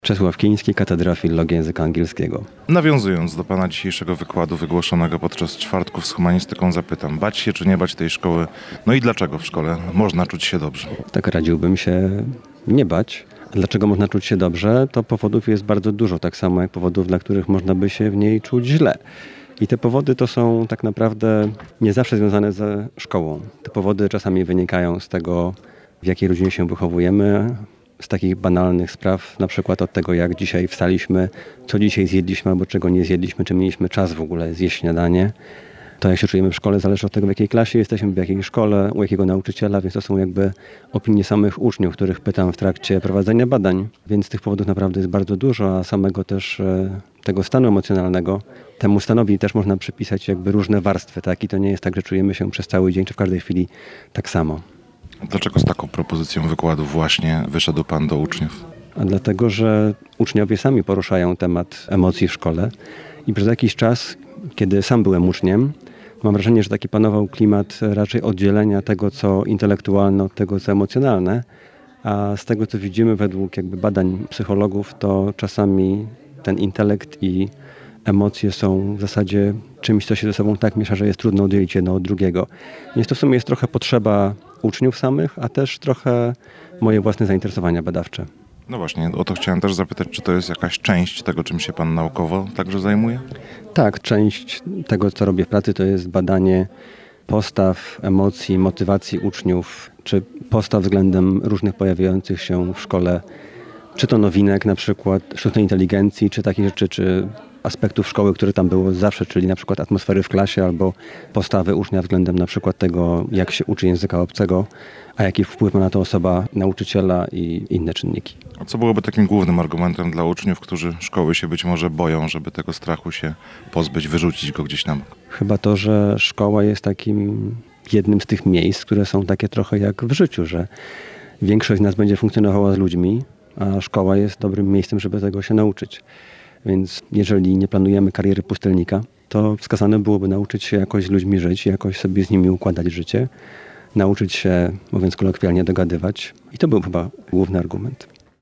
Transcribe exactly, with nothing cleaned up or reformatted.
Czesław Kiński, Katedra Filologii Języka Angielskiego. Nawiązując do pana dzisiejszego wykładu wygłoszonego podczas czwartków z humanistyką, zapytam, bać się czy nie bać tej szkoły? No i dlaczego w szkole można czuć się dobrze? Tak radziłbym się nie bać. Dlaczego można czuć się dobrze? To powodów jest bardzo dużo, tak samo jak powodów, dla których można by się w niej czuć źle. I te powody to są tak naprawdę nie zawsze związane ze szkołą. Te powody czasami wynikają z tego, w jakiej rodzinie się wychowujemy, z takich banalnych spraw, na przykład od tego, jak dzisiaj wstaliśmy, co dzisiaj zjedliśmy albo czego nie zjedliśmy, czy mieliśmy czas w ogóle zjeść śniadanie. To, jak się czujemy w szkole, zależy od tego, w jakiej klasie jesteśmy, w jakiej szkole, u jakiego nauczyciela, więc to są jakby opinie samych uczniów, których pytam w trakcie prowadzenia badań. Więc tych powodów naprawdę jest bardzo dużo, a samego też e, tego stanu emocjonalnego, temu stanowi też można przypisać jakby różne warstwy, tak? I to nie jest tak, że czujemy się przez cały dzień, czy w każdej chwili tak samo. Dlaczego z taką propozycją wykładu właśnie wyszedł pan do uczniów? A dlatego, że uczniowie sami poruszają temat emocji w szkole i przez jakiś czas, kiedy sam byłem uczniem, mam wrażenie, że taki panował klimat raczej oddzielenia tego, co intelektualne od tego, co emocjonalne, a z tego, co widzimy według jakby badań psychologów, to czasami ten intelekt i emocje są w zasadzie czymś, co się ze sobą tak miesza, że jest trudno oddzielić jedno od drugiego. Więc to w sumie jest trochę potrzeba uczniów samych, a też trochę moje własne zainteresowania badawcze. No właśnie, o to chciałem też zapytać, czy to jest jakaś część tego, czym się pan naukowo także zajmuje? Tak, część tego, co robię w pracy, to jest badanie postaw, emocji, motywacji uczniów, czy postaw względem różnych pojawiających się w szkole, czy to nowinek, na przykład sztucznej inteligencji, czy takich rzeczy, czy aspektów szkoły, które tam było zawsze, czyli na przykład atmosfery w klasie albo postawy ucznia względem na przykład tego, jak się uczy języka obcego, a jaki wpływ ma na to osoba nauczyciela i inne czynniki. A co byłoby takim głównym argumentem dla uczniów, którzy szkoły się być może boją, żeby tego strachu się pozbyć, wyrzucić go gdzieś na bok? Chyba to, że szkoła jest takim jednym z tych miejsc, które są takie trochę jak w życiu, że większość z nas będzie funkcjonowała z ludźmi, a szkoła jest dobrym miejscem, żeby tego się nauczyć. Więc jeżeli nie planujemy kariery pustelnika, to wskazane byłoby nauczyć się jakoś z ludźmi żyć, jakoś sobie z nimi układać życie, nauczyć się, mówiąc kolokwialnie, dogadywać. I to był chyba główny argument.